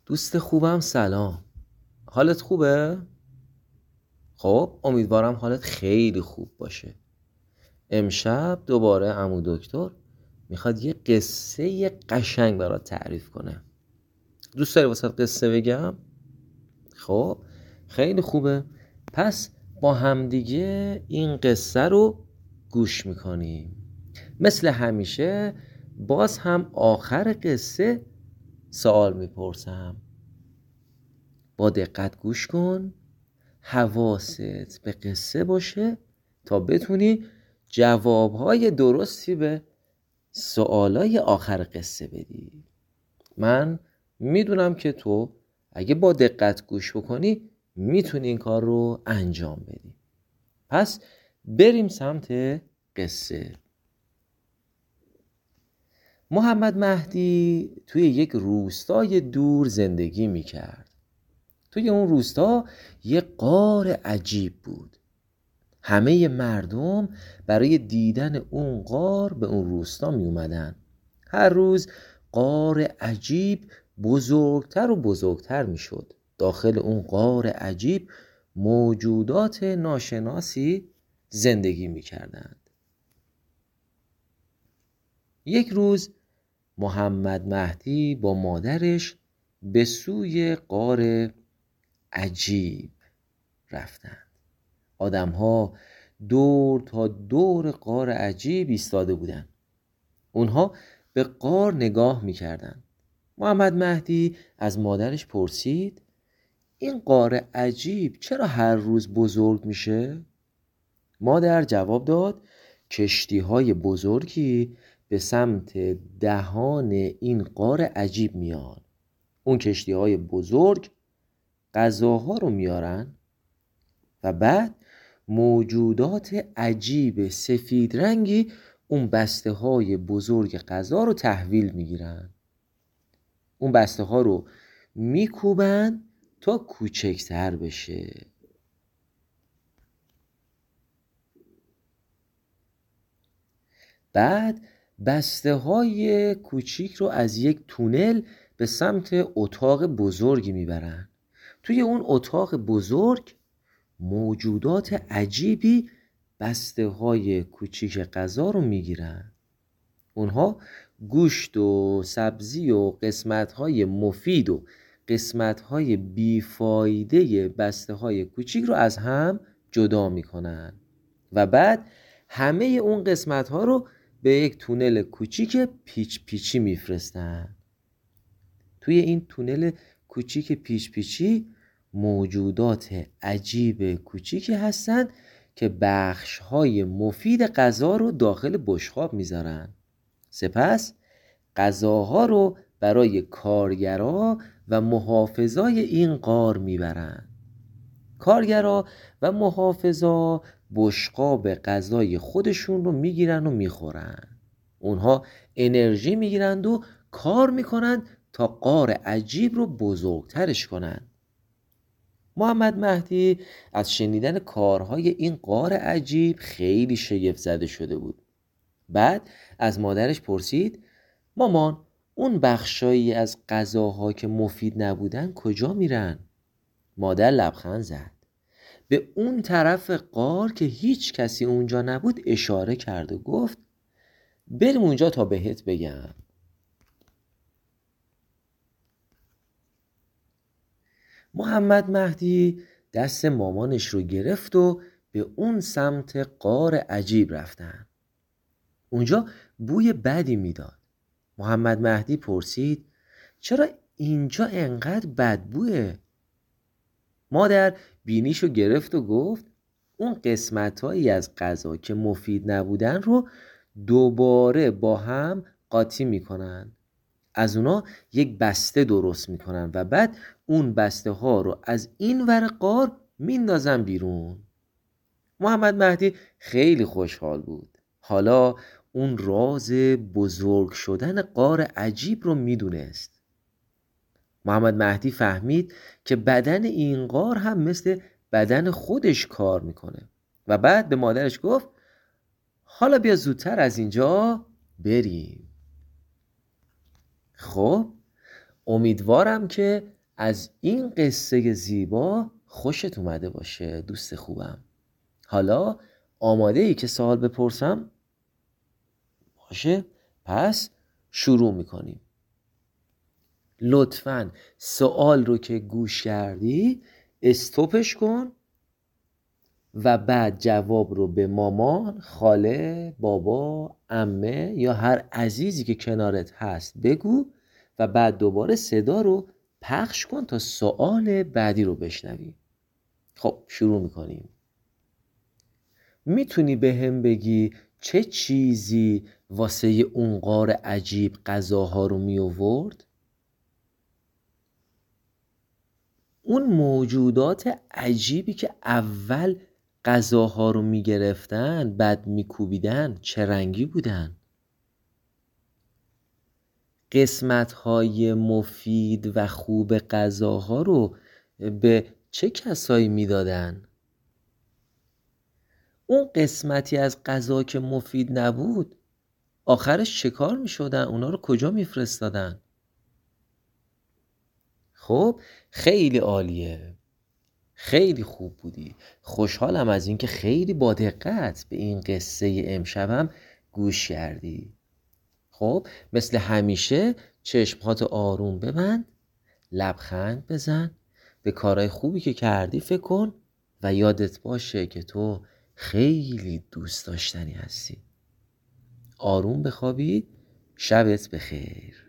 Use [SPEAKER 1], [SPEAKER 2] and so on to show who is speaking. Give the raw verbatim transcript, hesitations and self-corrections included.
[SPEAKER 1] دوست خوبم سلام. حالت خوبه؟ خب امیدوارم حالت خیلی خوب باشه. امشب دوباره عمو دکتر میخواد یه قصه قشنگ برات تعریف کنه. دوست داری واسه قصه بگم؟ خب خیلی خوبه. پس با همدیگه این قصه رو گوش میکنیم. مثل همیشه باز هم آخر قصه سوال میپرسم. با دقت گوش کن، حواست به قصه باشه تا بتونی جوابهای درستی به سوالای آخر قصه بدی. من میدونم که تو اگه با دقت گوش بکنی میتونی این کار رو انجام بدی. پس بریم سمت قصه. محمد مهدی توی یک روستای دور زندگی میکرد. توی اون روستا یه غار عجیب بود. همه مردم برای دیدن اون غار به اون روستا می اومدن. هر روز غار عجیب بزرگتر و بزرگتر می شد. داخل اون غار عجیب موجودات ناشناسی زندگی می کردند. یک روز محمد مهدی با مادرش به سوی غار عجیب رفتند. آدم ها دور تا دور غار عجیب ایستاده بودند. اونها به غار نگاه میکردند. محمد مهدی از مادرش پرسید این غار عجیب چرا هر روز بزرگ میشه؟ مادر جواب داد کشتی های بزرگی به سمت دهان این غار عجیب میان. اون کشتی های بزرگ غذاها رو میارن و بعد موجودات عجیب سفید رنگی اون بسته های بزرگ غذا رو تحویل میگیرن. اون بسته ها رو میکوبن تا کوچکتر بشه. بعد بسته های کوچیک رو از یک تونل به سمت اتاق بزرگی میبرن. توی اون اتاق بزرگ موجودات عجیبی بسته های کوچیک غذا رو میگیرن. اونها گوشت و سبزی و قسمت های مفید و قسمت های بیفایده بسته های کوچیک رو از هم جدا میکنن و بعد همه اون قسمت ها رو به یک تونل کوچیک پیچ پیچی میفرستن. توی این تونل کوچیک پیچ پیچی موجودات عجیب کوچیکی هستن که بخش‌های مفید غذا رو داخل بشقاب میذارن. سپس غذاها رو برای کارگرا و محافظای این غار میبرن. کارگرا و محافظا بشقاب غذای خودشون رو میگیرن و میخورن. اونها انرژی میگیرند و کار میکنن تا غار عجیب رو بزرگترش کنن. محمد مهدی از شنیدن کارهای این غار عجیب خیلی شگفت زده شده بود. بعد از مادرش پرسید مامان اون بخشایی از غذاها که مفید نبودن کجا میرن؟ مادر لبخند زد. به اون طرف غار که هیچ کسی اونجا نبود اشاره کرد و گفت بریم اونجا تا بهت بگم. محمد مهدی دست مامانش رو گرفت و به اون سمت غار عجیب رفتن. اونجا بوی بدی میداد. محمد مهدی پرسید چرا اینجا انقدر بدبوه؟ مادر بینیشو گرفت و گفت اون قسمتایی از غذا که مفید نبودن رو دوباره با هم قاطی میکنن. از اونا یک بسته درست میکنن و بعد اون بسته ها رو از این ور غار میندازن بیرون. محمد مهدی خیلی خوشحال بود. حالا اون راز بزرگ شدن غار عجیب رو میدونست. محمد مهدی فهمید که بدن این غار هم مثل بدن خودش کار میکنه و بعد به مادرش گفت حالا بیا زودتر از اینجا بریم. خب امیدوارم که از این قصه زیبا خوشت اومده باشه دوست خوبم. حالا آماده ای که سوال بپرسم؟ باشه، پس شروع میکنیم. لطفاً سوال رو که گوش کردی استوپش کن و بعد جواب رو به مامان، خاله، بابا، عمه یا هر عزیزی که کنارت هست بگو و بعد دوباره صدا رو پخش کن تا سوال بعدی رو بشنوی. خب شروع میکنیم. میتونی به هم بگی چه چیزی واسه اون غار عجیب غذاها رو می آورد؟ اون موجودات عجیبی که اول غذاها رو می گرفتن بعد می کوبیدن چه رنگی بودن؟ قسمت‌های مفید و خوب غذاها رو به چه کسایی می دادن؟ اون قسمتی از غذا که مفید نبود آخرش چه کار می شدن؟ اونا رو کجا می فرستادن؟ خب خیلی عالیه، خیلی خوب بودی. خوشحالم از اینکه خیلی با دقت به این قصه امشبم گوش کردی. خب مثل همیشه چشمهات آروم ببند، لبخند بزن، به کارهای خوبی که کردی فکر کن و یادت باشه که تو خیلی دوست داشتنی هستی. آروم بخوابی. شبت بخیر.